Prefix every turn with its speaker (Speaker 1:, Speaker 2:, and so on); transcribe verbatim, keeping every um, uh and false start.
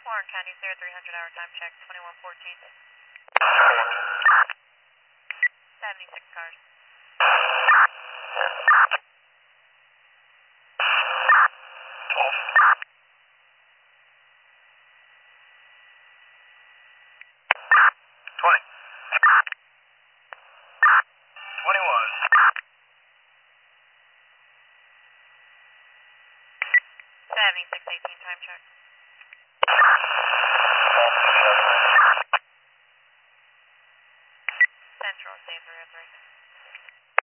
Speaker 1: Warren County, zero three hundred hour time check, twenty-one fourteen. seventy-six cars.
Speaker 2: twenty. twenty-one.
Speaker 1: seventy-six eighteen time check. Central, Save the Red Break.